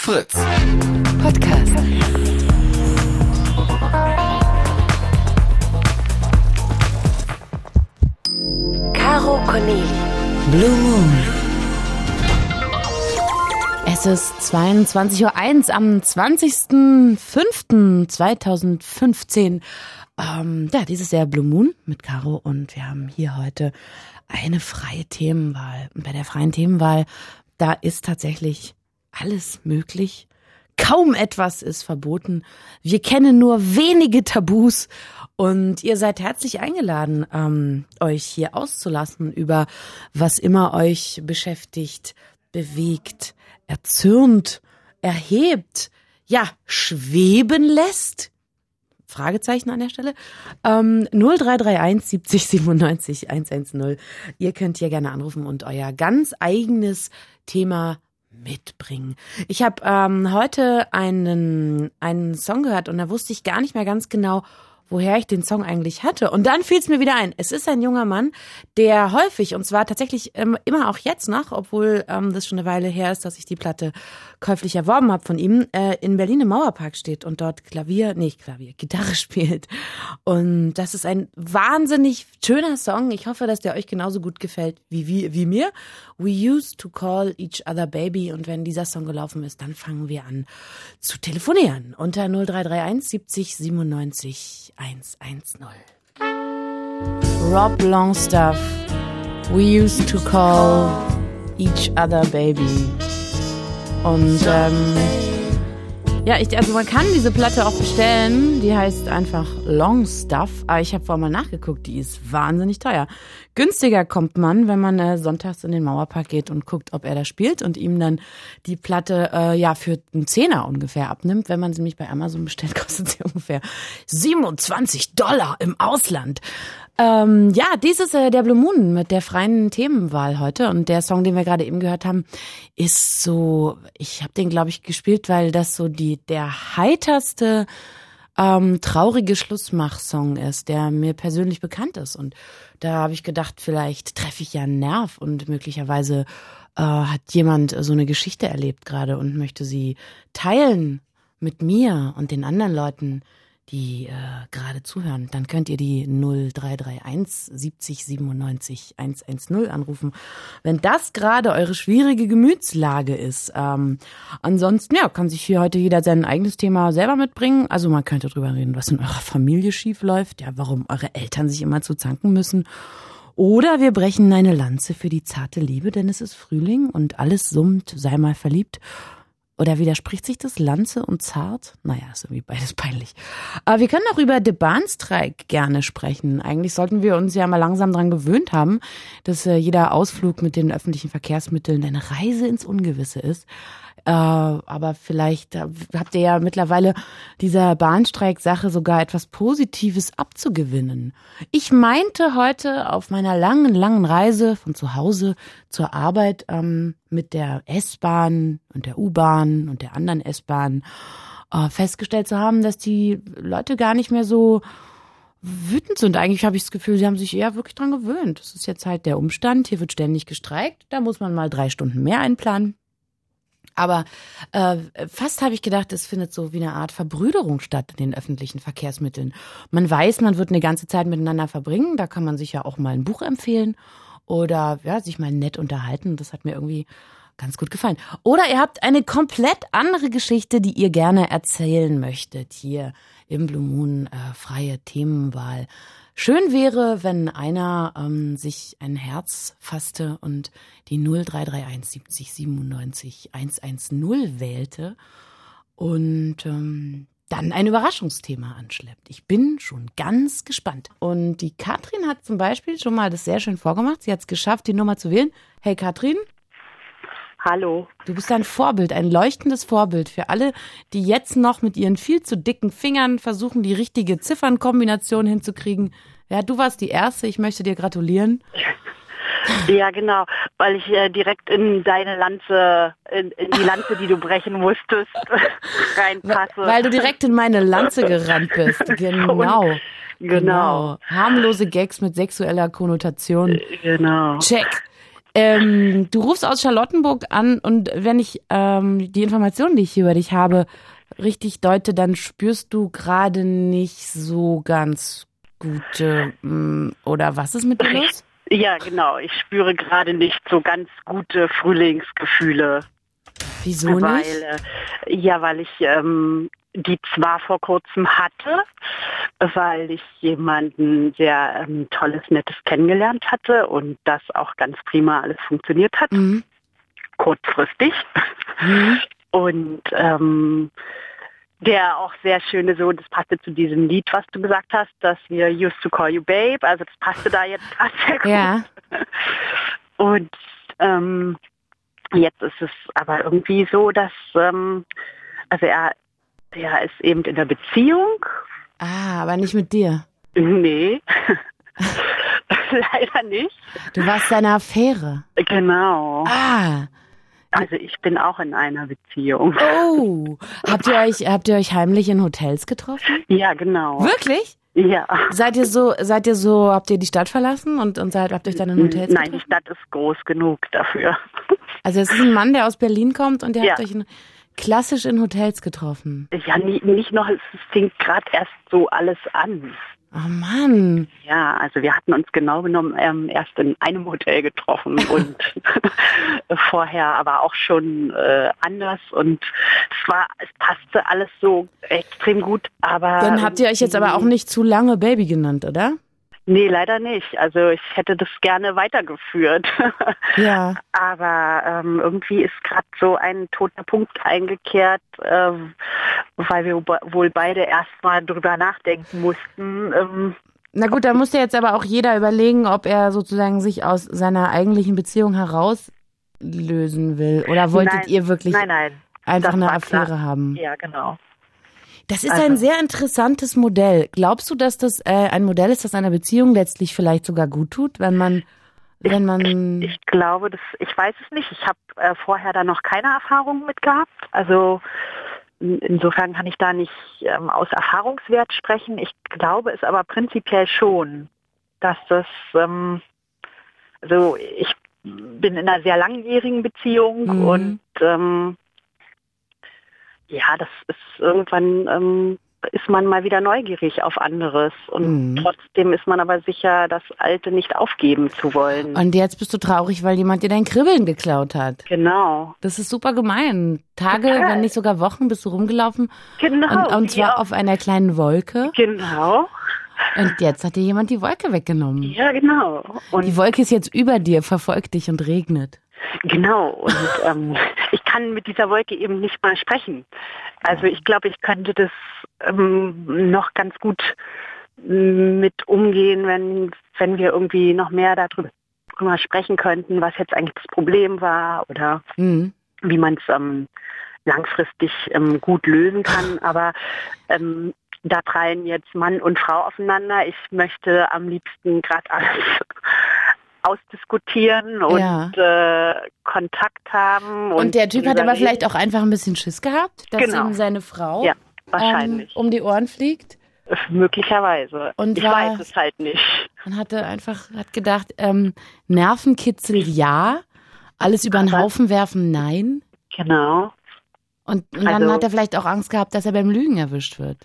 Fritz. Podcast. Caro Corneli. Blue Moon. Es ist 22:01 Uhr am 20.05.2015. Dieses Jahr Blue Moon mit Caro und wir haben hier heute eine freie Themenwahl. Und bei der freien Themenwahl, da ist tatsächlich alles möglich. Kaum etwas ist verboten. Wir kennen nur wenige Tabus und ihr seid herzlich eingeladen, euch hier auszulassen über was immer euch beschäftigt, bewegt, erzürnt, erhebt, ja, schweben lässt. Fragezeichen an der Stelle. 0331 70 97 110. Ihr könnt hier gerne anrufen und euer ganz eigenes Thema mitbringen. Ich habe heute einen Song gehört und da wusste ich gar nicht mehr ganz genau, woher ich den Song eigentlich hatte. Und dann fiel es mir wieder ein. Es ist ein junger Mann, der häufig, und zwar tatsächlich immer auch jetzt noch, obwohl das schon eine Weile her ist, dass ich die Platte käuflich erworben habe von ihm, in Berlin im Mauerpark steht und dort Gitarre spielt. Und das ist ein wahnsinnig schöner Song. Ich hoffe, dass der euch genauso gut gefällt wie mir. We used to call each other baby. Und wenn dieser Song gelaufen ist, dann fangen wir an zu telefonieren unter 0331 70 97 110. Rob Longstaff, We used to call each other baby. Und man kann diese Platte auch bestellen. Die heißt einfach Long Stuff. Aber ich habe vorher mal nachgeguckt, die ist wahnsinnig teuer. Günstiger kommt man, wenn man sonntags in den Mauerpark geht und guckt, ob er da spielt und ihm dann die Platte für einen Zehner ungefähr abnimmt. Wenn man sie nämlich bei Amazon bestellt, kostet sie ungefähr $27 im Ausland. Dies ist der Blue Moon mit der freien Themenwahl heute und der Song, den wir gerade eben gehört haben, ist so, ich habe den glaube ich gespielt, weil das so der heiterste traurige Schlussmach-Song ist, der mir persönlich bekannt ist und da habe ich gedacht, vielleicht treffe ich ja einen Nerv und möglicherweise hat jemand so eine Geschichte erlebt gerade und möchte sie teilen mit mir und den anderen Leuten, die gerade zuhören, dann könnt ihr die 0331 70 97 110 anrufen, wenn das gerade eure schwierige Gemütslage ist. Ansonsten, kann sich hier heute jeder sein eigenes Thema selber mitbringen. Also man könnte drüber reden, was in eurer Familie schief läuft, warum eure Eltern sich immer zu zanken müssen. Oder wir brechen eine Lanze für die zarte Liebe, denn es ist Frühling und alles summt, sei mal verliebt. Oder widerspricht sich das Lanze und zart? Naja, ist irgendwie beides peinlich. Aber wir können auch über den Bahnstreik gerne sprechen. Eigentlich sollten wir uns ja mal langsam dran gewöhnt haben, dass jeder Ausflug mit den öffentlichen Verkehrsmitteln eine Reise ins Ungewisse ist. Aber vielleicht habt ihr ja mittlerweile dieser Bahnstreik-Sache sogar etwas Positives abzugewinnen. Ich meinte heute auf meiner langen Reise von zu Hause zur Arbeit mit der S-Bahn und der U-Bahn und der anderen S-Bahn festgestellt zu haben, dass die Leute gar nicht mehr so wütend sind. Eigentlich habe ich das Gefühl, sie haben sich eher wirklich dran gewöhnt. Das ist jetzt halt der Umstand. Hier wird ständig gestreikt. Da muss man mal 3 Stunden mehr einplanen. Aber fast habe ich gedacht, es findet so wie eine Art Verbrüderung statt in den öffentlichen Verkehrsmitteln. Man weiß, man wird eine ganze Zeit miteinander verbringen. Da kann man sich ja auch mal ein Buch empfehlen oder sich mal nett unterhalten. Das hat mir irgendwie ganz gut gefallen. Oder ihr habt eine komplett andere Geschichte, die ihr gerne erzählen möchtet. Hier im Blue Moon, freie Themenwahl. Schön wäre, wenn einer sich ein Herz fasste und die 0331 70 97 110 wählte und dann ein Überraschungsthema anschleppt. Ich bin schon ganz gespannt. Und die Katrin hat zum Beispiel schon mal das sehr schön vorgemacht. Sie hat es geschafft, die Nummer zu wählen. Hey Katrin. Hallo. Du bist ein Vorbild, ein leuchtendes Vorbild für alle, die jetzt noch mit ihren viel zu dicken Fingern versuchen, die richtige Ziffernkombination hinzukriegen. Ja, du warst die Erste, ich möchte dir gratulieren. Ja, genau, weil ich direkt in deine Lanze, in die Lanze, die du brechen musstest, reinpasse. Weil du direkt in meine Lanze gerannt bist, genau. Genau. Harmlose Gags mit sexueller Konnotation. Genau. Check. Du rufst aus Charlottenburg an und wenn ich die Informationen, die ich hier über dich habe, richtig deute, dann spürst du gerade nicht so ganz gute, oder was ist mit dir los? Ja, genau. Ich spüre gerade nicht so ganz gute Frühlingsgefühle. Wieso nicht? Weil ich die zwar vor kurzem hatte, weil ich jemanden sehr Tolles, Nettes kennengelernt hatte und das auch ganz prima alles funktioniert hat. Mhm. Kurzfristig. Mhm. Und der auch sehr schöne so, das passte zu diesem Lied, was du gesagt hast, dass wir used to call you babe, also das passte da jetzt gerade sehr gut. Ja. Und jetzt ist es aber irgendwie so, dass er ist eben in der Beziehung. Aber nicht mit dir. Nee. Leider nicht. Du warst seine Affäre. Genau. Ah. Also ich bin auch in einer Beziehung. Oh. Habt ihr euch heimlich in Hotels getroffen? Ja, genau. Wirklich? Ja. Habt ihr die Stadt verlassen und habt euch dann in Hotels getroffen? Nein, die Stadt ist groß genug dafür. Also es ist ein Mann, der aus Berlin kommt und ihr habt Ja. euch klassisch in Hotels getroffen. Ja, nicht noch, es fängt gerade erst so alles an. Oh Mann. Ja, also wir hatten uns genau genommen erst in einem Hotel getroffen und vorher aber auch schon anders und es passte alles so extrem gut, aber... Dann habt ihr euch jetzt aber auch nicht zu lange Baby genannt, oder? Nee, leider nicht. Also ich hätte das gerne weitergeführt. Ja. Aber irgendwie ist gerade so ein toter Punkt eingekehrt, weil wir wohl beide erstmal drüber nachdenken mussten. Na gut, da muss ja jetzt aber auch jeder überlegen, ob er sozusagen sich aus seiner eigentlichen Beziehung herauslösen will. Oder wolltet ihr wirklich nein, einfach das eine war Affäre klar. haben? Ja, genau. Das ist ein sehr interessantes Modell. Glaubst du, dass das ein Modell ist, das einer Beziehung letztlich vielleicht sogar gut tut, wenn man... Ich glaube, ich weiß es nicht. Ich habe vorher da noch keine Erfahrung mit gehabt. Also insofern kann ich da nicht aus Erfahrungswert sprechen. Ich glaube es aber prinzipiell schon, dass das, also ich bin in einer sehr langjährigen Beziehung und ja, das ist irgendwann ist man mal wieder neugierig auf anderes und trotzdem ist man aber sicher, das Alte nicht aufgeben zu wollen. Und jetzt bist du traurig, weil jemand dir dein Kribbeln geklaut hat. Genau. Das ist super gemein. Tage, wenn nicht sogar Wochen bist du rumgelaufen. Genau. Und zwar auf einer kleinen Wolke. Genau. Und jetzt hat dir jemand die Wolke weggenommen. Ja, genau. Und die Wolke ist jetzt über dir, verfolgt dich und regnet. Genau. Und ich kann mit dieser Wolke eben nicht mal sprechen. Also ich glaube, ich könnte das noch ganz gut mit umgehen, wenn wir irgendwie noch mehr darüber sprechen könnten, was jetzt eigentlich das Problem war oder wie man es langfristig gut lösen kann. Aber da prallen jetzt Mann und Frau aufeinander. Ich möchte am liebsten gerade alles ausdiskutieren und Kontakt haben. Und der Typ hat aber vielleicht auch einfach ein bisschen Schiss gehabt, dass ihm seine Frau wahrscheinlich um die Ohren fliegt. Möglicherweise. Und ich weiß es halt nicht. Und hat gedacht, Nervenkitzel ja, alles über den Haufen werfen nein. Genau. Und dann hat er vielleicht auch Angst gehabt, dass er beim Lügen erwischt wird.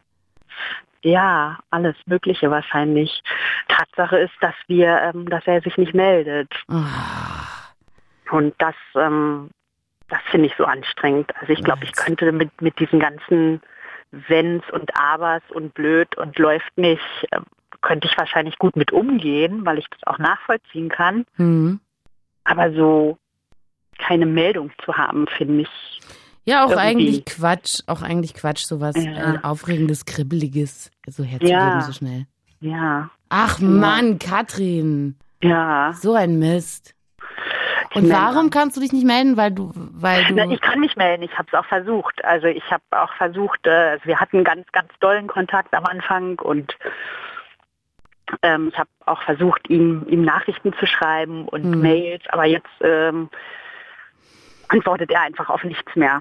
Ja, alles Mögliche wahrscheinlich. Tatsache ist, dass er sich nicht meldet. Und das finde ich so anstrengend. Also ich glaube, ich könnte mit diesen ganzen Wenns und Abers und blöd und läuft nicht, könnte ich wahrscheinlich gut mit umgehen, weil ich das auch nachvollziehen kann. Aber so keine Meldung zu haben, finde ich. Ja, auch eigentlich Quatsch, sowas Aufregendes, Kribbeliges so herzugeben so schnell. Ja. Ach Mann, Katrin. Ja. So ein Mist. Und warum kannst du dich nicht melden? Weil du... Na, ich kann mich melden, ich habe es auch versucht. Also ich habe auch versucht, wir hatten ganz, ganz dollen Kontakt am Anfang und ich habe auch versucht, ihm Nachrichten zu schreiben und Mails, aber jetzt antwortet er einfach auf nichts mehr.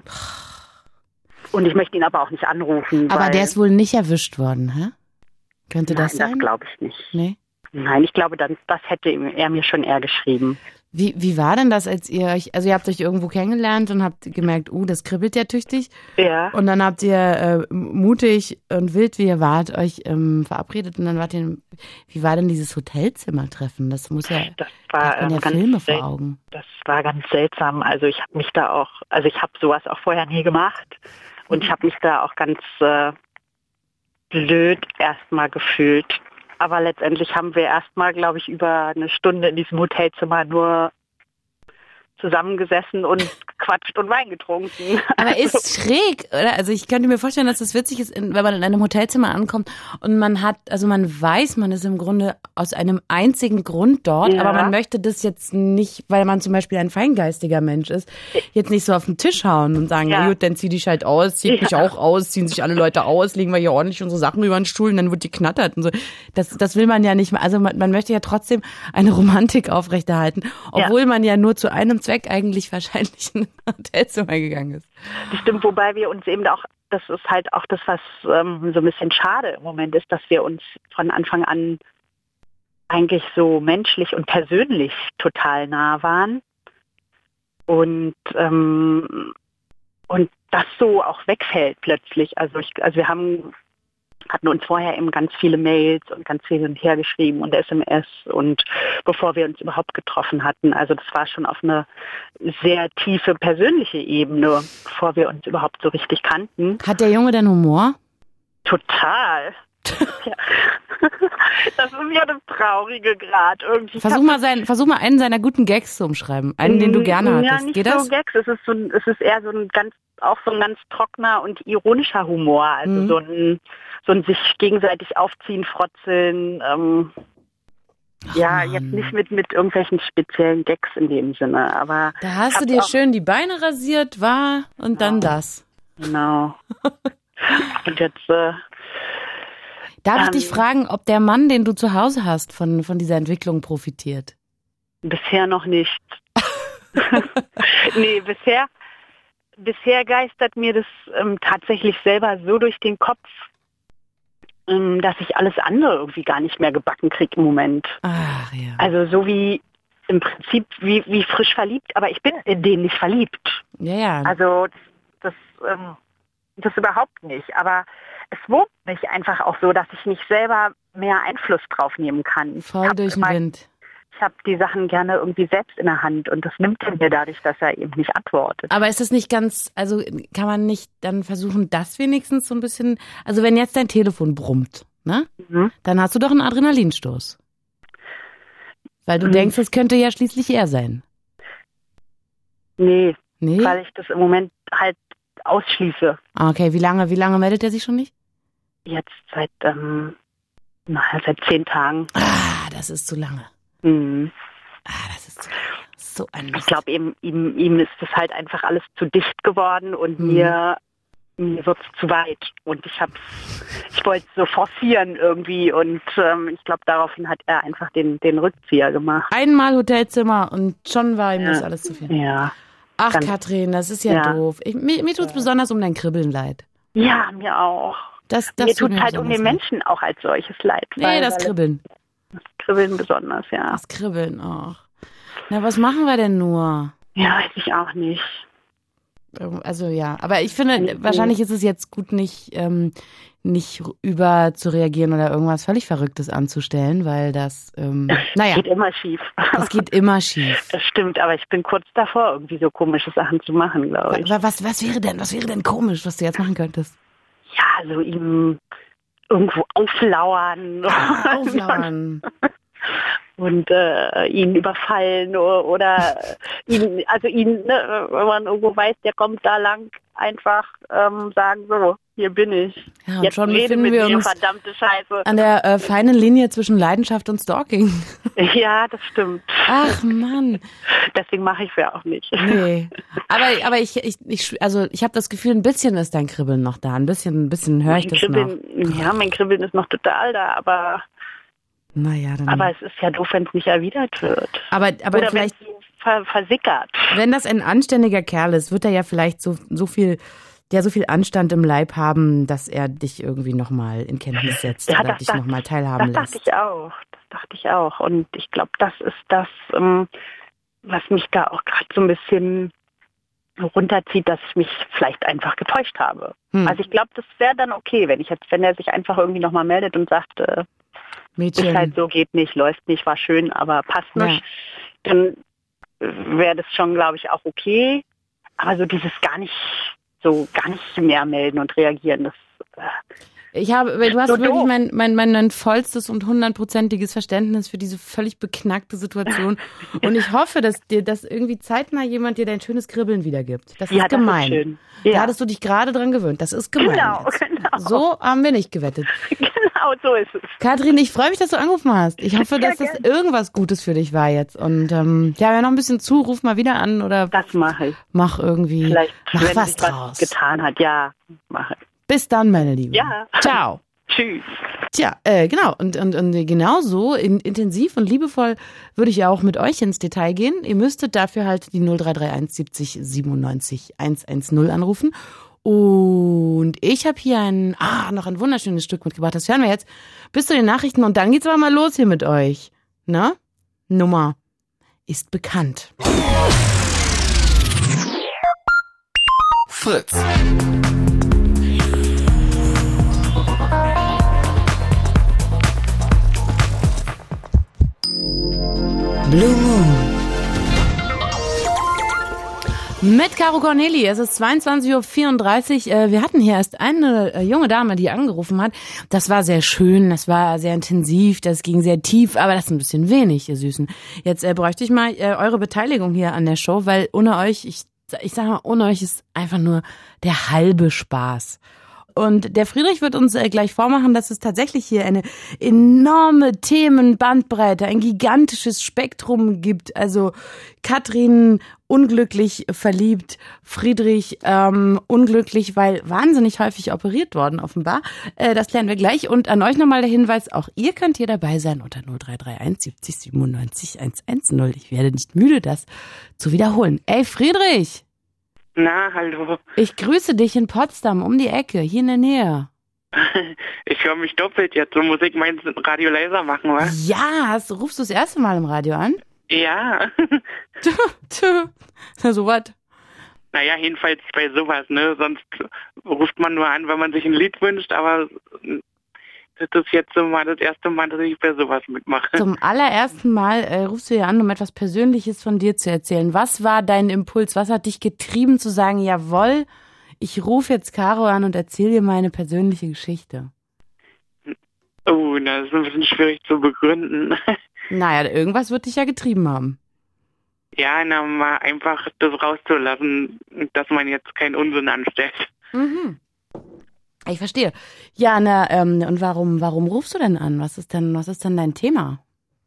Und ich möchte ihn aber auch nicht anrufen. Aber der ist wohl nicht erwischt worden, hä? Könnte das sein? Das glaube ich nicht. Nee? Nein, ich glaube, das hätte er mir schon eher geschrieben. Wie war denn das, als ihr euch, also ihr habt euch irgendwo kennengelernt und habt gemerkt, das kribbelt ja tüchtig. Ja. Und dann habt ihr mutig und wild, wie ihr wart, euch verabredet und dann wart ihr, wie war denn dieses Hotelzimmertreffen? Das muss ja, Das da war hat man ja ganz Filme vor Augen. Das war ganz seltsam. Also ich habe mich da auch, also ich habe sowas auch vorher nie gemacht und ich habe mich da auch ganz blöd erstmal gefühlt. Aber letztendlich haben wir erstmal, glaube ich, über eine Stunde in diesem Hotelzimmer nur zusammengesessen und gequatscht und Wein getrunken. Aber ist schräg, oder? Also ich könnte mir vorstellen, dass das witzig ist, wenn man in einem Hotelzimmer ankommt und man weiß, man ist im Grunde aus einem einzigen Grund dort, Ja. aber man möchte das jetzt nicht, weil man zum Beispiel ein feingeistiger Mensch ist, jetzt nicht so auf den Tisch hauen und sagen, Ja. na gut, dann zieh dich halt aus, zieh mich auch aus, ziehen sich alle Leute aus, legen wir hier ordentlich unsere Sachen über den Stuhl und dann wird die knattert und so. Das will man ja nicht mehr. Also man möchte ja trotzdem eine Romantik aufrechterhalten, obwohl man ja nur zu einem Zweck eigentlich wahrscheinlich in ein Hotelzimmer gegangen ist. Das stimmt, wobei wir uns eben auch, das ist halt auch das, was so ein bisschen schade im Moment ist, dass wir uns von Anfang an eigentlich so menschlich und persönlich total nah waren. Und das so auch wegfällt plötzlich. Also wir hatten uns vorher eben ganz viele Mails und ganz viel hin und her geschrieben und SMS und bevor wir uns überhaupt getroffen hatten. Also das war schon auf eine sehr tiefe persönliche Ebene, bevor wir uns überhaupt so richtig kannten. Hat der Junge denn Humor? Total. Ja. Das ist ja das Traurige gerade irgendwie. Versuch mal einen seiner guten Gags zu umschreiben. Einen, den du gerne hattest. Ja, nicht Geht so das? Gags. Es ist eher so ein ganz trockener und ironischer Humor. Also so ein sich gegenseitig aufziehen, frotzeln. Jetzt nicht mit irgendwelchen speziellen Gags in dem Sinne. Aber da hast du dir schön die Beine rasiert, und dann das. Genau. Und jetzt darf ich dich fragen, ob der Mann, den du zu Hause hast, von dieser Entwicklung profitiert? Bisher noch nicht. Nee, bisher geistert mir das tatsächlich selber so durch den Kopf, dass ich alles andere irgendwie gar nicht mehr gebacken kriege im Moment. Ach ja. Also so wie im Prinzip wie frisch verliebt, aber ich bin in den nicht verliebt. Ja. Also das überhaupt nicht. Aber es wurmt mich einfach auch so, dass ich nicht selber mehr Einfluss drauf nehmen kann. Voll durch den Wind. Ich habe die Sachen gerne irgendwie selbst in der Hand und das nimmt er mir dadurch, dass er eben nicht antwortet. Aber ist es nicht ganz, also kann man nicht dann versuchen, das wenigstens so ein bisschen, also wenn jetzt dein Telefon brummt, ne? Dann hast du doch einen Adrenalinstoß. Weil du denkst, es könnte ja schließlich er sein. Nee, Nee? weil ich das im Moment halt ausschließe. Okay, wie lange meldet er sich schon nicht? Jetzt seit 10 Tagen. Das ist zu lange. Mhm. Das ist zu lange. So ein Ich Mist. glaube, ihm ist das halt einfach alles zu dicht geworden und mir wird es zu weit. Und ich wollte es so forcieren irgendwie und ich glaube, daraufhin hat er einfach den Rückzieher gemacht. Einmal Hotelzimmer und schon war ihm das alles zu viel. Ja. Ach, Ganz- Katrin, das ist ja doof. Mir tut's besonders um dein Kribbeln leid. Ja, mir auch. Das Mir tut halt um besonders den leid. Menschen auch als solches leid. Nee, das Kribbeln. Das Kribbeln besonders, ja. Das Kribbeln auch. Na, was machen wir denn nur? Ja, weiß ich auch nicht. Also ja, aber ich finde, wahrscheinlich ist es jetzt gut, nicht über zu reagieren oder irgendwas völlig Verrücktes anzustellen, weil das, Das geht immer schief. das geht immer schief. Das stimmt, aber ich bin kurz davor, irgendwie so komische Sachen zu machen, glaube ich. Was wäre denn komisch, was du jetzt machen könntest? Ja, so ihm irgendwo auflauern. Auflauern. Und ihn überfallen oder ihn, ne, wenn man irgendwo weiß, der kommt da lang, einfach sagen, so, hier bin ich. Ja, und Jetzt schon rede befinden mit wir mir, uns verdammte Scheiße. an der feinen Linie zwischen Leidenschaft und Stalking. Ja, das stimmt. Ach Mann. Deswegen mache ich es ja auch nicht. Nee. Aber ich habe das Gefühl, ein bisschen ist dein Kribbeln noch da. Ein bisschen höre ich das noch. Ja, mein Kribbeln ist noch total da, aber Naja, dann. es ist ja doof, wenn es nicht erwidert wird. Aber Oder vielleicht, wenn es versickert. wenn das ein anständiger Kerl ist, wird er ja vielleicht so viel Anstand im Leib haben, dass er dich irgendwie nochmal in Kenntnis setzt oder dich nochmal teilhaben lässt. Das dachte ich auch. Und ich glaube, das ist das, was mich da auch gerade so ein bisschen runterzieht, dass ich mich vielleicht einfach getäuscht habe. Also ich glaube, das wäre dann okay, wenn er sich einfach irgendwie nochmal meldet und sagt, Mädchen. ist halt so, geht nicht, läuft nicht, war schön, aber passt nicht, dann wäre das schon, glaube ich, auch okay. Aber so dieses gar nicht mehr melden und reagieren, das du hast so wirklich mein vollstes und 100%iges Verständnis für diese völlig beknackte Situation. Und ich hoffe, dass irgendwie zeitnah jemand dir dein schönes Kribbeln wiedergibt. Das ist gemein. Das ist schön. Ja. Da hattest du dich gerade dran gewöhnt. Das ist gemein. Genau. So haben wir nicht gewettet. Genau, so ist es. Katrin, ich freue mich, dass du angerufen hast. Ich hoffe, dass das irgendwas Gutes für dich war jetzt. Und wer noch ein bisschen zu, ruf mal wieder an oder das mache ich. Mach irgendwie, vielleicht, mach wenn was sich draus. Was getan hat, ja, mache ich. Bis dann, meine Liebe. Ja. Ciao. Tschüss. Tja, genau. Und genauso intensiv und liebevoll würde ich ja auch mit euch ins Detail gehen. Ihr müsstet dafür halt die 0331 70 97 110 anrufen. Und ich habe hier noch ein wunderschönes Stück mitgebracht. Das hören wir jetzt bis zu den Nachrichten. Und dann geht's aber mal los hier mit euch. Na? Nummer ist bekannt. Fritz. Blue Moon. Mit Caro Corneli, es ist 22.34 Uhr. Wir hatten hier erst eine junge Dame, die angerufen hat. Das war sehr schön, das war sehr intensiv, das ging sehr tief, aber das ist ein bisschen wenig, ihr Süßen. Jetzt bräuchte ich mal eure Beteiligung hier an der Show, weil ohne euch, ich sag mal, ohne euch ist einfach nur der halbe Spaß. Und der Friedrich wird uns gleich vormachen, dass es tatsächlich hier eine enorme Themenbandbreite, ein gigantisches Spektrum gibt. Also Katrin unglücklich verliebt, Friedrich unglücklich, weil wahnsinnig häufig operiert worden offenbar. Das klären wir gleich. Und an euch nochmal der Hinweis, auch ihr könnt hier dabei sein unter 0331 70 97 110. Ich werde nicht müde, das zu wiederholen. Ey Friedrich! Na, hallo. Ich grüße dich in Potsdam, um die Ecke, hier in der Nähe. Ich höre mich doppelt jetzt. Du Musik meinst Radio leiser machen, wa? Ja, rufst du das erste Mal im Radio an? Ja. Na, so was. Naja, jedenfalls bei sowas, ne? Sonst ruft man nur an, wenn man sich ein Lied wünscht, aber das ist jetzt so mal das erste Mal, dass ich bei sowas mitmache. Zum allerersten Mal rufst du hier an, um etwas Persönliches von dir zu erzählen. Was war dein Impuls? Was hat dich getrieben zu sagen, jawohl, ich rufe jetzt Caro an und erzähle dir meine persönliche Geschichte? Oh, das ist ein bisschen schwierig zu begründen. Naja, irgendwas wird dich ja getrieben haben. Ja, na, mal einfach das rauszulassen, dass man jetzt keinen Unsinn anstellt. Mhm. Ich verstehe. Ja, und warum rufst du denn an? Was ist denn dein Thema?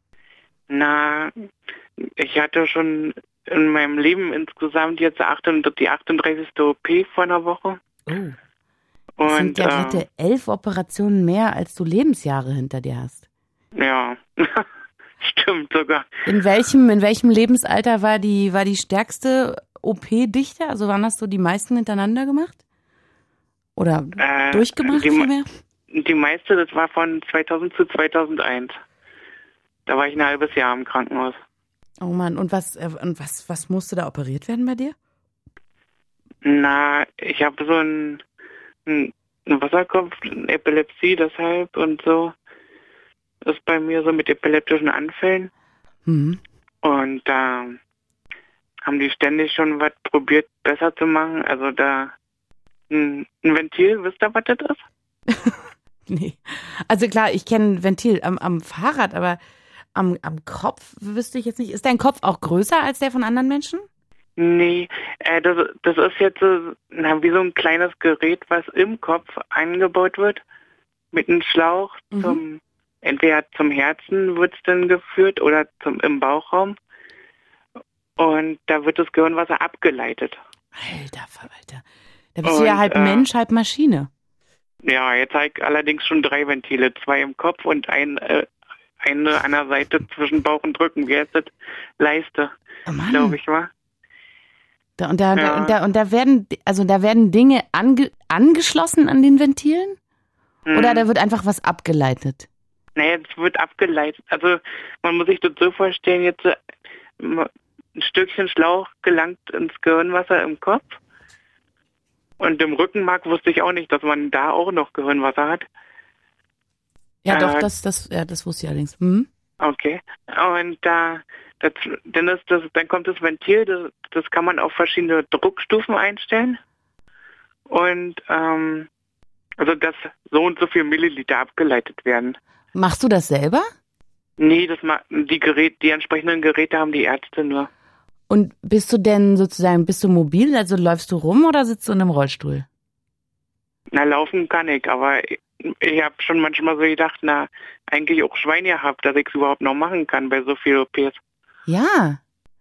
Na, ich hatte schon in meinem Leben insgesamt jetzt die 38. OP vor einer Woche. Oh. Das sind ja bitte 11 Operationen mehr, als du Lebensjahre hinter dir hast. Ja, stimmt sogar. In welchem Lebensalter war die stärkste OP-Dichte? Also waren das so die meisten hintereinander gemacht? Oder durchgemacht vielmehr? Die meiste, das war von 2000 zu 2001. Da war ich ein halbes Jahr im Krankenhaus. Oh Mann, und was musste da operiert werden bei dir? Na, ich habe so einen Wasserkopf, eine Epilepsie deshalb und so. Das ist bei mir so mit epileptischen Anfällen. Mhm. Und da haben die ständig schon was probiert, besser zu machen. Also da ein Ventil, wisst ihr, was das ist? Nee. Also klar, ich kenne ein Ventil am Fahrrad, aber am Kopf wüsste ich jetzt nicht. Ist dein Kopf auch größer als der von anderen Menschen? Nee, das ist jetzt so, wie so ein kleines Gerät, was im Kopf eingebaut wird. Mit einem Schlauch entweder zum Herzen wird es dann geführt oder im Bauchraum. Und da wird das Gehirnwasser abgeleitet. Alter Verwalter. Da bist du ja halb Mensch, halb Maschine. Ja, jetzt habe ich allerdings schon 3 Ventile. 2 im Kopf und eine an der Seite zwischen Bauch und Rücken. Wie heißt das? Leiste, glaube ich, wa? Da werden Dinge angeschlossen an den Ventilen? Oder da wird einfach was abgeleitet? Naja, es wird abgeleitet. Also man muss sich das so vorstellen, jetzt ein Stückchen Schlauch gelangt ins Gehirnwasser im Kopf. Und im Rückenmark wusste ich auch nicht, dass man da auch noch Gehirnwasser hat. Ja, doch, das wusste ich allerdings. Mhm. Okay. Und dann kommt das Ventil, das kann man auf verschiedene Druckstufen einstellen. Und also dass so und so viel Milliliter abgeleitet werden. Machst du das selber? Nee, die entsprechenden Geräte haben die Ärzte nur. Und bist du mobil, also läufst du rum oder sitzt du in einem Rollstuhl? Na, laufen kann ich, aber ich habe schon manchmal so gedacht, eigentlich auch Schwein gehabt, dass ich es überhaupt noch machen kann bei so vielen OPs. Ja.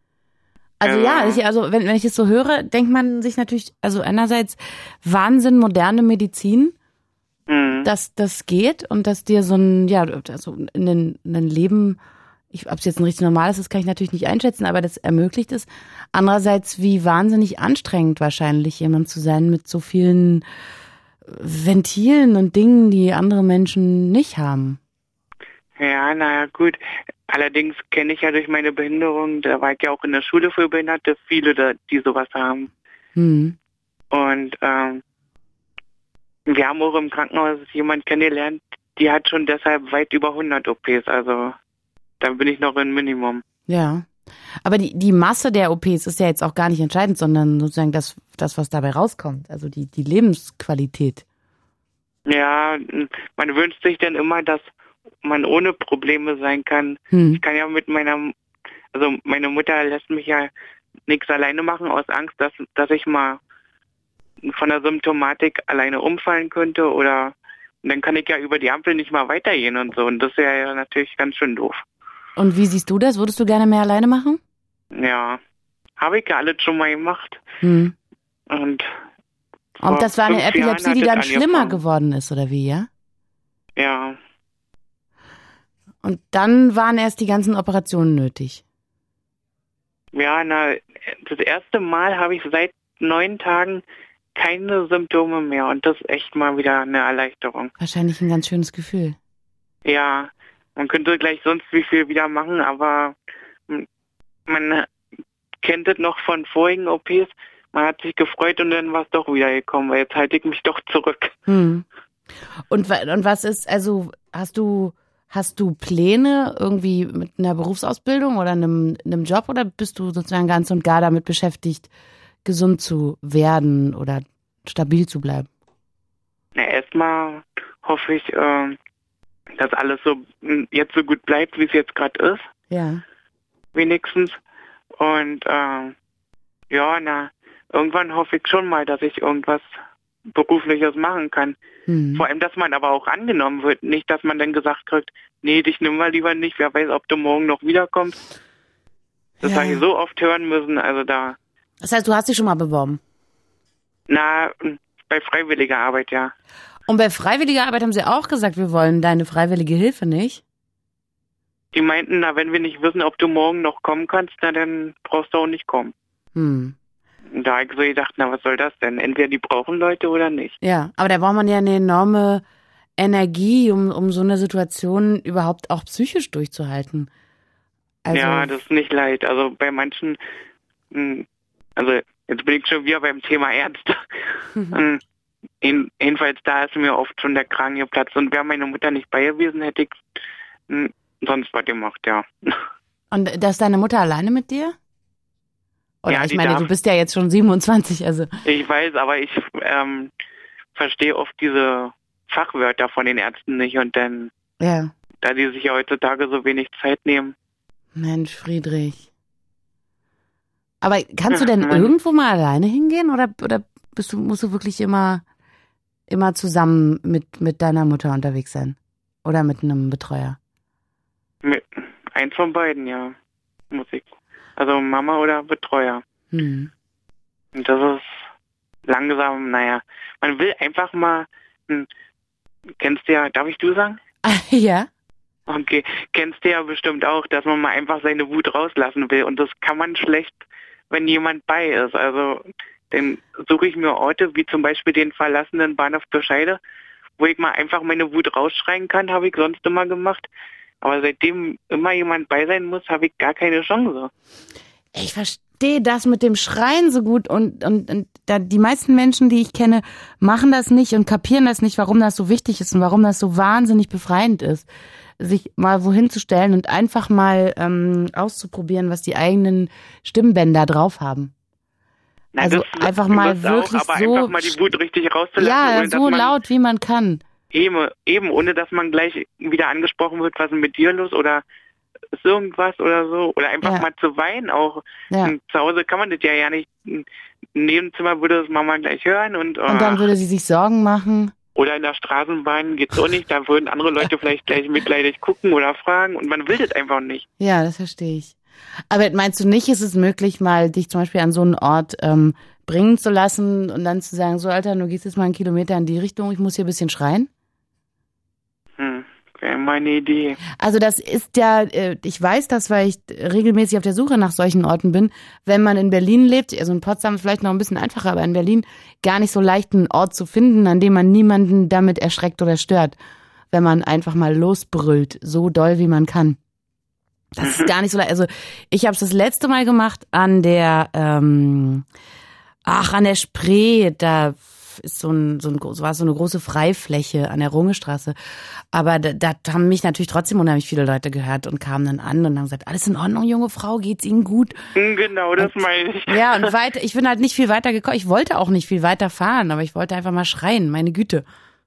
Also wenn ich es so höre, denkt man sich natürlich, also einerseits Wahnsinn, moderne Medizin, dass das geht und dass dir so also in ein Leben, ob es jetzt ein richtig normales ist, kann ich natürlich nicht einschätzen, aber das ermöglicht es. Andererseits, wie wahnsinnig anstrengend wahrscheinlich jemand zu sein mit so vielen Ventilen und Dingen, die andere Menschen nicht haben. Ja, naja, gut. Allerdings kenne ich ja durch meine Behinderung, da war ich ja auch in der Schule für Behinderte, viele, die sowas haben. Mhm. Und wir haben auch im Krankenhaus jemanden kennengelernt, die hat schon deshalb weit über 100 OPs, also da bin ich noch im Minimum. Ja, aber die Masse der OPs ist ja jetzt auch gar nicht entscheidend, sondern sozusagen das was dabei rauskommt, also die Lebensqualität. Ja, man wünscht sich dann immer, dass man ohne Probleme sein kann. Ich kann ja meine Mutter lässt mich ja nichts alleine machen, aus Angst, dass ich mal von der Symptomatik alleine umfallen könnte und dann kann ich ja über die Ampel nicht mal weitergehen und so und das wäre ja natürlich ganz schön doof. Und wie siehst du das? Würdest du gerne mehr alleine machen? Ja, habe ich ja alles schon mal gemacht. Und Und das war eine Epilepsie, die dann schlimmer geworden ist, oder wie, ja? Ja. Und dann waren erst die ganzen Operationen nötig. Ja, das erste Mal habe ich seit 9 Tagen keine Symptome mehr und das ist echt mal wieder eine Erleichterung. Wahrscheinlich ein ganz schönes Gefühl. Ja, man könnte gleich sonst wie viel wieder machen, aber man kennt es noch von vorigen OPs. Man hat sich gefreut und dann war es doch wieder gekommen, weil jetzt halte ich mich doch zurück. Und was ist, also hast du Pläne irgendwie mit einer Berufsausbildung oder einem Job oder bist du sozusagen ganz und gar damit beschäftigt, gesund zu werden oder stabil zu bleiben? Na, erstmal hoffe ich, dass alles jetzt so gut bleibt, wie es jetzt gerade ist. Ja. Wenigstens. Und irgendwann hoffe ich schon mal, dass ich irgendwas Berufliches machen kann. Vor allem, dass man aber auch angenommen wird. Nicht, dass man dann gesagt kriegt, nee, dich nimm mal lieber nicht, wer weiß, ob du morgen noch wiederkommst. Das habe ich so oft hören müssen, also da. Das heißt, du hast dich schon mal beworben? Bei freiwilliger Arbeit, ja. Und bei freiwilliger Arbeit haben sie auch gesagt, wir wollen deine freiwillige Hilfe nicht? Die meinten, wenn wir nicht wissen, ob du morgen noch kommen kannst, dann brauchst du auch nicht kommen. Da habe ich so gedacht, was soll das denn? Entweder die brauchen Leute oder nicht. Ja, aber da braucht man ja eine enorme Energie, um so eine Situation überhaupt auch psychisch durchzuhalten. Also, ja, das ist nicht leicht. Also bei manchen, also jetzt bin ich schon wieder beim Thema Ärzte. Jedenfalls da ist mir oft schon der Kragen geplatzt. Und wäre meine Mutter nicht bei gewesen, hätte ich sonst was gemacht, ja. Und da ist deine Mutter alleine mit dir? Oder ja, ich meine, du bist ja jetzt schon 27, also. Ich weiß, aber ich verstehe oft diese Fachwörter von den Ärzten nicht und dann, da die sich ja heutzutage so wenig Zeit nehmen. Mensch, Friedrich. Aber kannst du denn irgendwo mal alleine hingehen oder musst du wirklich immer zusammen mit deiner Mutter unterwegs sein? Oder mit einem Betreuer? Mit eins von beiden, ja. Muss ich. Also Mama oder Betreuer. Und das ist langsam, man will einfach mal, kennst du ja, darf ich du sagen? Ja. Okay, kennst du ja bestimmt auch, dass man mal einfach seine Wut rauslassen will und das kann man schlecht, wenn jemand bei ist. Also dann suche ich mir Orte, wie zum Beispiel den verlassenen Bahnhof Bescheide, wo ich mal einfach meine Wut rausschreien kann, habe ich sonst immer gemacht. Aber seitdem immer jemand bei sein muss, habe ich gar keine Chance. Ich verstehe das mit dem Schreien so gut und da die meisten Menschen, die ich kenne, machen das nicht und kapieren das nicht, warum das so wichtig ist und warum das so wahnsinnig befreiend ist, sich mal wohin zu stellen und einfach mal auszuprobieren, was die eigenen Stimmbänder drauf haben. Na, also einfach mal wirklich auch, aber so, einfach mal die Wut richtig rauszulassen. ja, ohne, so laut wie man kann. Eben, ohne dass man gleich wieder angesprochen wird, was ist mit dir los oder ist irgendwas oder so. Oder einfach mal zu weinen auch. Ja. Zu Hause kann man das ja nicht. Im Nebenzimmer würde das Mama gleich hören. Und dann würde sie sich Sorgen machen. Oder in der Straßenbahn geht's auch nicht. Da würden andere Leute vielleicht gleich mitleidig gucken oder fragen. Und man will das einfach nicht. Ja, das verstehe ich. Aber meinst du nicht, ist es möglich, mal dich zum Beispiel an so einen Ort bringen zu lassen und dann zu sagen, so Alter, du gehst jetzt mal 1 Kilometer in die Richtung, ich muss hier ein bisschen schreien? Wäre meine Idee. Also das ist ja, ich weiß das, weil ich regelmäßig auf der Suche nach solchen Orten bin. Wenn man in Berlin lebt, also in Potsdam ist vielleicht noch ein bisschen einfacher, aber in Berlin gar nicht so leicht einen Ort zu finden, an dem man niemanden damit erschreckt oder stört, wenn man einfach mal losbrüllt, so doll wie man kann. Das ist gar nicht so leicht. Also ich habe es das letzte Mal gemacht an der Spree, da ist war so eine große Freifläche an der Rungestraße. Aber da haben mich natürlich trotzdem unheimlich viele Leute gehört und kamen dann an und haben gesagt, alles in Ordnung, junge Frau, geht's Ihnen gut? Genau, das meine ich. Ja, und ich bin halt nicht viel weiter gekommen. Ich wollte auch nicht viel weiter fahren, aber ich wollte einfach mal schreien, meine Güte.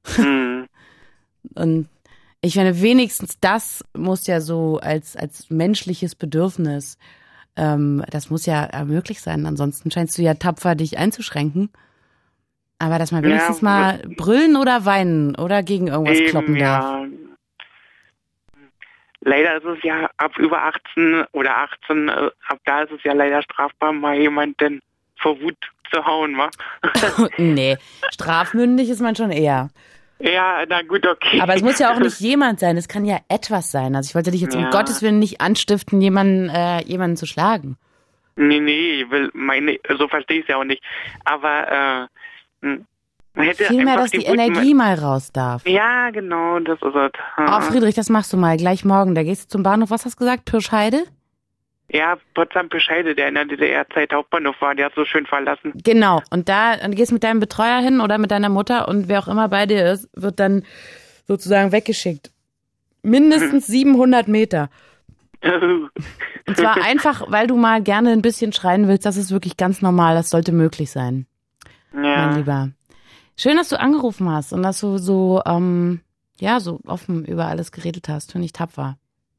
Und ich meine, wenigstens das muss ja so als menschliches Bedürfnis, das muss ja möglich sein. Ansonsten scheinst du ja tapfer, dich einzuschränken. Aber dass man wenigstens mal brüllen oder weinen oder gegen irgendwas kloppen darf. Ja. Leider ist es ja ab über 18 oder 18, ab da ist es ja leider strafbar, mal jemanden vor Wut zu hauen, wa? Nee, strafmündig ist man schon eher. Ja, na gut, okay. Aber es muss ja auch nicht jemand sein, es kann ja etwas sein. Also ich wollte dich jetzt um Gottes Willen nicht anstiften, jemanden zu schlagen. Nee, so verstehe ich es ja auch nicht. Aber man hätte vielmehr, dass die Energie mal raus darf. Ja, genau, das ist es. Oh, Friedrich, das machst du mal, gleich morgen. Da gehst du zum Bahnhof, was hast du gesagt, Pirscheide? Ja, Potsdam-Pirscheide, der in der DDR-Zeit Hauptbahnhof war, der hat so schön verlassen. Genau, und du gehst mit deinem Betreuer hin oder mit deiner Mutter und wer auch immer bei dir ist, wird dann sozusagen weggeschickt. Mindestens 700 Meter. Und zwar einfach, weil du mal gerne ein bisschen schreien willst, das ist wirklich ganz normal, das sollte möglich sein. Ja. Mein Lieber. Schön, dass du angerufen hast und dass du so offen über alles geredet hast. Finde ich tapfer.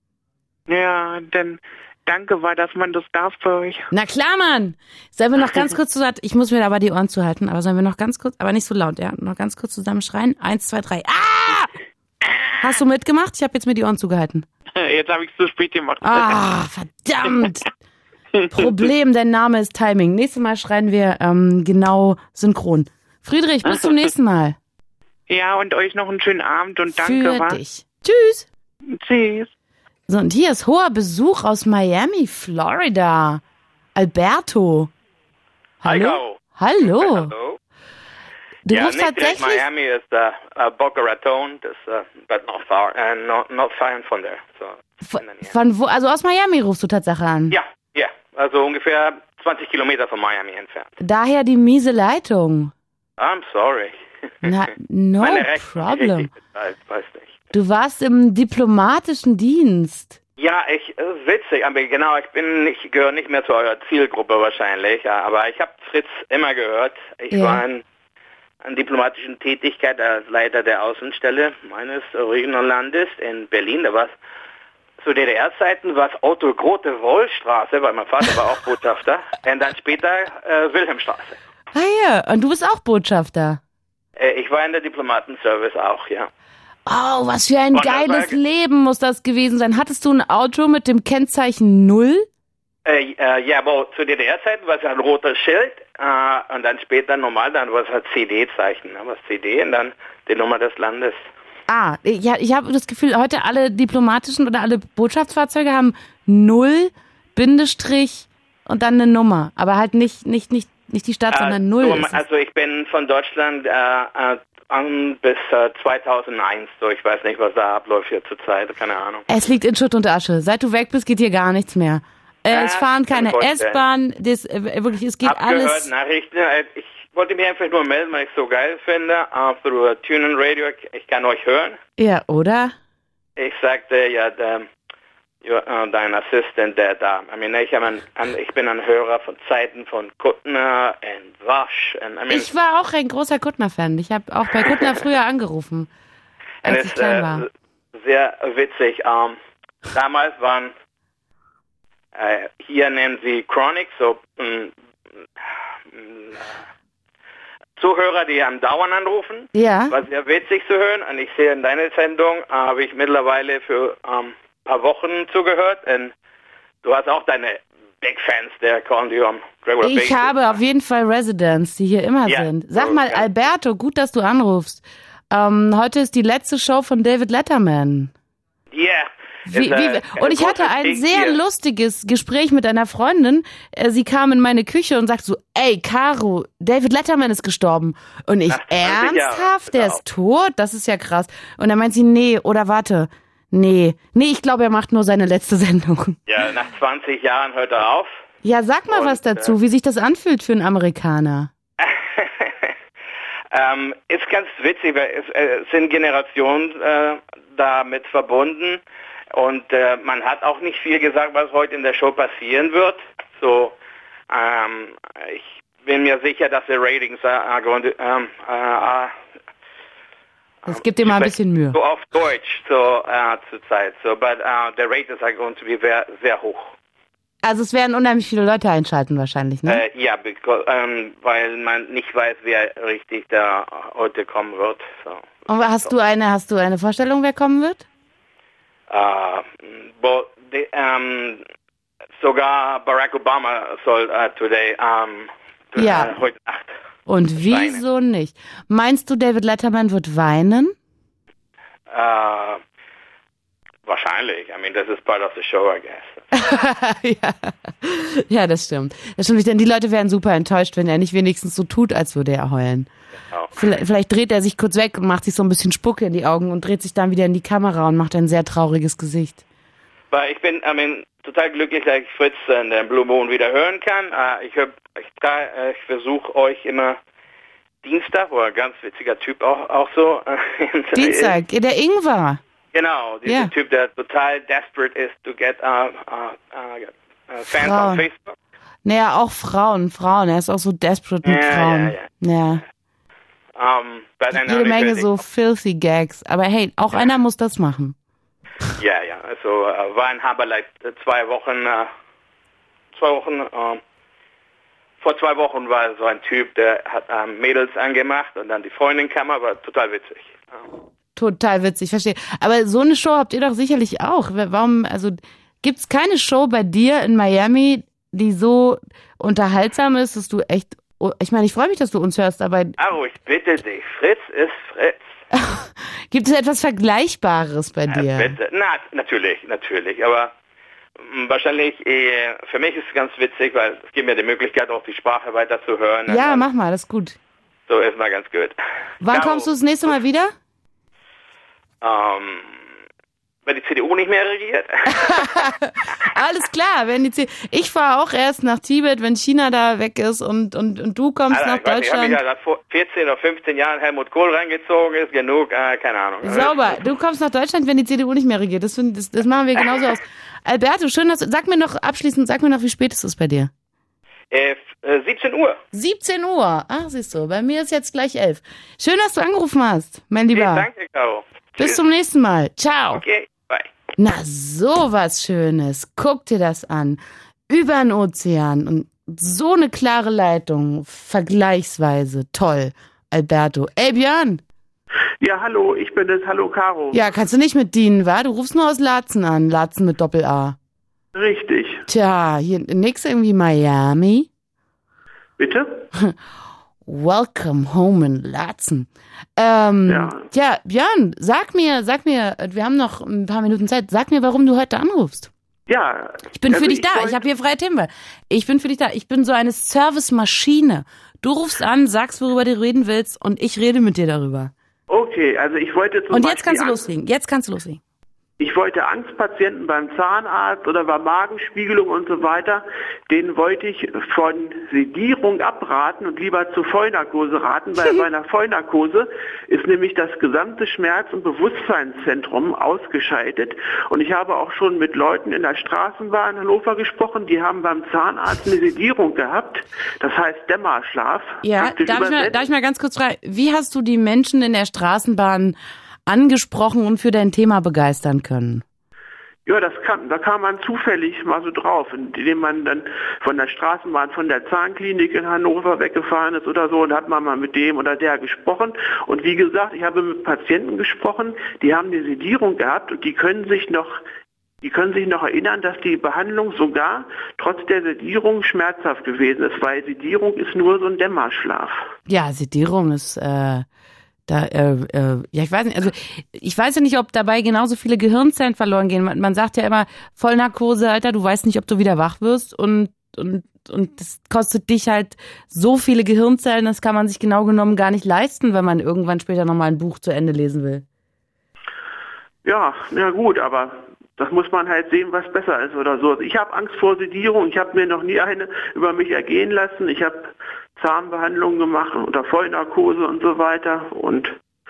Ja, denn danke, dass man das darf bei euch. Na klar, Mann. Sollen wir noch ganz kurz zusammen, ich muss mir aber die Ohren zuhalten, aber sollen wir noch ganz kurz, aber nicht so laut, ja, noch ganz kurz zusammen schreien? 1, 2, 3. Ah! Hast du mitgemacht? Ich habe jetzt mir die Ohren zugehalten. Jetzt habe ich es zu spät gemacht. Ah, verdammt. Problem, dein Name ist Timing. Nächstes Mal schreien wir genau synchron. Friedrich, bis zum nächsten Mal. Ja, und euch noch einen schönen Abend und danke. Für dich. Tschüss. Tschüss. So, und hier ist hoher Besuch aus Miami, Florida. Alberto. Hallo? Hallo. Hallo. Du rufst nicht tatsächlich... Miami ist Boca Raton, but not far, and not far from there. So, von wo? Also aus Miami rufst du tatsächlich an? Ja, also ungefähr 20 Kilometer von Miami entfernt. Daher die miese Leitung. I'm sorry. Na, no problem. Weiß nicht. Du warst im diplomatischen Dienst. Ja, witzig, aber genau, ich gehöre nicht mehr zu eurer Zielgruppe wahrscheinlich, ja, aber ich habe Fritz immer gehört. Ich war an diplomatischen Tätigkeit als Leiter der Außenstelle meines Originallandes in Berlin. Da war es zu DDR-Zeiten, war es Otto Grote-Wohl-Straße, weil mein Vater war auch Botschafter, und dann später Wilhelmstraße. Ah ja, und du bist auch Botschafter? Ich war in der Diplomatenservice auch, ja. Oh, was für ein geiles Leben muss das gewesen sein. Hattest du ein Auto mit dem Kennzeichen 0? Ja, aber zu DDR-Zeiten war es ein rotes Schild und dann später normal, dann war es halt CD-Zeichen, was CD und dann die Nummer des Landes. Ah, ja, ich habe das Gefühl, heute alle diplomatischen oder alle Botschaftsfahrzeuge haben 0, Bindestrich und dann eine Nummer, aber halt nicht die Stadt, sondern 0. Also ich bin von Deutschland bis 2001, so ich weiß nicht, was da abläuft hier zur Zeit, keine Ahnung. Es liegt in Schutt und Asche. Seit du weg bist, geht hier gar nichts mehr. Es fahren keine S-Bahn. Wirklich, es geht alles. Gehört Nachrichten. Ich wollte mich einfach nur melden, weil ich es so geil finde. Through TuneIn Radio, ich kann euch hören. Ja, oder? Ich sagte ja, dein Assistent, der da. Ich bin ein Hörer von Zeiten von Kuttner und Wasch. Ich war auch ein großer Kuttner-Fan. Ich habe auch bei Kuttner früher angerufen, als ich klein war. Sehr witzig. Damals waren hier nennen sie Chronic, so Zuhörer, die am Dauern anrufen. Ja. War sehr witzig zu hören. Und ich sehe in deiner Sendung, habe ich mittlerweile für paar Wochen zugehört. Und du hast auch deine Big Fans, der callen you on regular basis. Ich habe auf jeden Fall Residents, die hier immer sind. Sag mal, Alberto, gut, dass du anrufst. Heute ist die letzte Show von David Letterman. Ja. Und ich hatte ein sehr lustiges Gespräch mit einer Freundin. Sie kam in meine Küche und sagt so, ey, Caro, David Letterman ist gestorben. Und ich, ernsthaft? Der ist tot? Das ist ja krass. Und dann meint sie, nee, ich glaube, er macht nur seine letzte Sendung. Ja, nach 20 Jahren hört er auf. Ja, sag mal was dazu, wie sich das anfühlt für einen Amerikaner. Ist ganz witzig, weil es sind Generationen damit verbunden. Und man hat auch nicht viel gesagt, was heute in der Show passieren wird. So, ich bin mir sicher, dass die Ratings es gibt dir mal ein bisschen Mühe. So auf Deutsch zur Zeit. So, but the ratings are going to be sehr, sehr hoch. Also es werden unheimlich viele Leute einschalten wahrscheinlich, ne? Ja, weil man nicht weiß, wer richtig da heute kommen wird. So. Und hast du eine Vorstellung, wer kommen wird? Sogar Barack Obama soll heute Nacht. Und wieso nicht? Meinst du, David Letterman wird weinen? Wahrscheinlich. Das ist part of the show, I guess. Ja, das stimmt. Denn die Leute wären super enttäuscht, wenn er nicht wenigstens so tut, als würde er heulen. Genau. Vielleicht dreht er sich kurz weg und macht sich so ein bisschen Spucke in die Augen und dreht sich dann wieder in die Kamera und macht ein sehr trauriges Gesicht. Weil ich bin total glücklich, dass ich Fritz in der Blue Moon wieder hören kann. Ich versuche euch immer Dienstag, wo ein ganz witziger Typ auch so. Dienstag, der Ingwer. Genau, dieser Typ, der total desperate ist to get Fans on Facebook. Naja, auch Frauen. Er ist auch so desperate mit Frauen. Ja. Jede Menge so filthy Gags. Aber hey, auch einer muss das machen. Ja. Also war in Haberleib 2 Wochen. Vor 2 Wochen war so ein Typ, der hat Mädels angemacht und dann die Freundin kam, aber total witzig. Total witzig, verstehe. Aber so eine Show habt ihr doch sicherlich auch. Warum, gibt's keine Show bei dir in Miami, die so unterhaltsam ist, dass du echt, ich freue mich, dass du uns hörst, aber... Aro, ich bitte dich, Fritz ist Fritz. Gibt es etwas Vergleichbares bei dir? Bitte. Na, natürlich, aber wahrscheinlich, für mich ist es ganz witzig, weil es gibt mir die Möglichkeit, auch die Sprache weiter zu hören. Ja, mach mal, das ist gut. So ist mal ganz gut. Wann kommst du das nächste Mal wieder? Wenn die CDU nicht mehr regiert. Alles klar, ich fahre auch erst nach Tibet, wenn China da weg ist und du kommst nach Deutschland. Ich habe mich ja vor 14 oder 15 Jahren Helmut Kohl reingezogen, ist genug, keine Ahnung. Sauber, du kommst nach Deutschland, wenn die CDU nicht mehr regiert. Das machen wir genauso aus. Alberto, schön, sag mir noch, wie spät es ist bei dir. 17 Uhr. 17 Uhr, ach siehst du, bei mir ist jetzt gleich 11. Schön, dass du angerufen hast, mein Lieber. Danke, Caro. Bis zum nächsten Mal. Ciao. Okay, bye. Na, sowas Schönes. Guck dir das an. Über den Ozean und so eine klare Leitung. Vergleichsweise toll. Alberto. Ey, Björn. Ja, hallo, ich bin es. Hallo, Caro. Ja, kannst du nicht mit dienen, wa? Du rufst nur aus Laatzen an. Laatzen mit Doppel-A. Richtig. Tja, hier nix irgendwie Miami. Bitte? Welcome home in Laatzen. Ja, Björn, sag mir, wir haben noch ein paar Minuten Zeit, sag mir, warum du heute anrufst. Ja. Ich bin für dich da, ich habe hier freie Themen. Ich bin für dich da, ich bin so eine Service-Maschine. Du rufst an, sagst, worüber du reden willst und ich rede mit dir darüber. Okay, also ich wollte Und jetzt kannst du loslegen, Ich wollte Angstpatienten beim Zahnarzt oder bei Magenspiegelung und so weiter, denen wollte ich von Sedierung abraten und lieber zur Vollnarkose raten, weil bei einer Vollnarkose ist nämlich das gesamte Schmerz- und Bewusstseinszentrum ausgeschaltet. Und ich habe auch schon mit Leuten in der Straßenbahn in Hannover gesprochen, die haben beim Zahnarzt eine Sedierung gehabt, das heißt Dämmerschlaf. Ja, darf ich mal ganz kurz fragen, wie hast du die Menschen in der Straßenbahn angesprochen und für dein Thema begeistern können? Ja, da kam man zufällig mal so drauf, indem man dann von der Straßenbahn, von der Zahnklinik in Hannover weggefahren ist oder so, und hat man mal mit dem oder der gesprochen. Und wie gesagt, ich habe mit Patienten gesprochen, die haben eine Sedierung gehabt und die können sich noch erinnern, dass die Behandlung sogar trotz der Sedierung schmerzhaft gewesen ist, weil Sedierung ist nur so ein Dämmerschlaf. Ja, Sedierung ist ich weiß nicht, also ich weiß ja nicht, ob dabei genauso viele Gehirnzellen verloren gehen. Man sagt ja immer, Vollnarkose, Alter, du weißt nicht, ob du wieder wach wirst und das kostet dich halt so viele Gehirnzellen, das kann man sich genau genommen gar nicht leisten, wenn man irgendwann später nochmal ein Buch zu Ende lesen will. Ja, gut, aber das muss man halt sehen, was besser ist oder so. Also ich habe Angst vor Sedierung, ich habe mir noch nie eine über mich ergehen lassen, ich habe Zahnbehandlungen gemacht oder Vollnarkose und so weiter und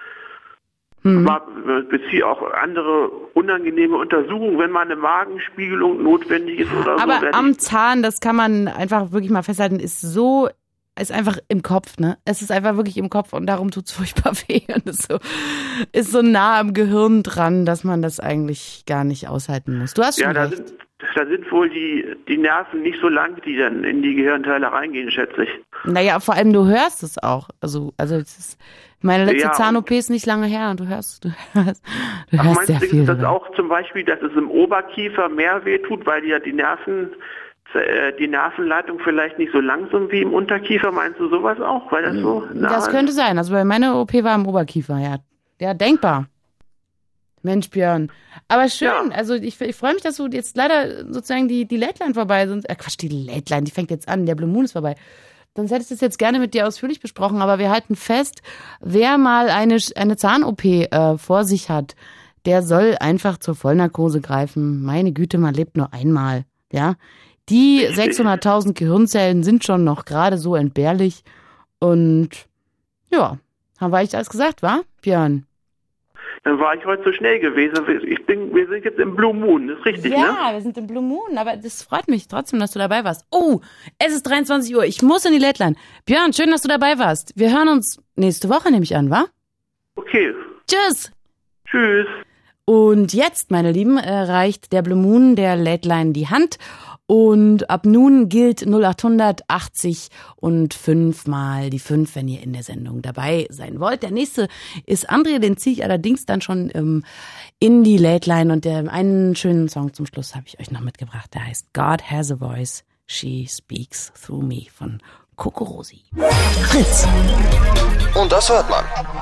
beziehe auch andere unangenehme Untersuchungen, wenn mal eine Magenspiegelung notwendig ist oder so. Aber am Zahn, das kann man einfach wirklich mal festhalten, ist einfach im Kopf, ne? Es ist einfach wirklich im Kopf und darum tut's furchtbar weh und ist so nah am Gehirn dran, dass man das eigentlich gar nicht aushalten muss. Du hast schon recht. Da sind wohl die Nerven nicht so lang, die dann in die Gehirnteile reingehen, schätze ich. Naja, vor allem du hörst es auch. Also meine letzte Zahn-OP ist nicht lange her und du hörst sehr viel. Ist das auch zum Beispiel, dass es im Oberkiefer mehr wehtut, weil die Nervenleitung vielleicht nicht so lang sind wie im Unterkiefer? Meinst du sowas auch? Weil das so das könnte sein. Also meine OP war im Oberkiefer, ja. Ja, denkbar. Mensch, Björn. Aber schön, ja. Also ich freue mich, dass du jetzt leider sozusagen die Late-Line vorbei sind. Quatsch, die Late-Line, die fängt jetzt an, der Blue Moon ist vorbei. Sonst hättest du es jetzt gerne mit dir ausführlich besprochen, aber wir halten fest, wer mal eine Zahn-OP vor sich hat, der soll einfach zur Vollnarkose greifen. Meine Güte, man lebt nur einmal, ja. Die 600.000 Gehirnzellen sind schon noch gerade so entbehrlich und ja, haben wir eigentlich alles gesagt, wa, Björn? Dann war ich heute so schnell gewesen. Wir sind jetzt im Blue Moon, ist richtig, ne? Ja, wir sind im Blue Moon, aber das freut mich trotzdem, dass du dabei warst. Oh, es ist 23 Uhr, ich muss in die Late-Line. Björn, schön, dass du dabei warst. Wir hören uns nächste Woche, nehme ich an, wa? Okay. Tschüss. Tschüss. Und jetzt, meine Lieben, reicht der Blue Moon der Late-Line die Hand. Und ab nun gilt 0800 80 und 5 mal die 5, wenn ihr in der Sendung dabei sein wollt. Der nächste ist André, den ziehe ich allerdings dann schon in die Late-Line. Und einen schönen Song zum Schluss habe ich euch noch mitgebracht. Der heißt God Has a Voice, She Speaks Through Me von Coco Rosi. Fritz. Und das hört man.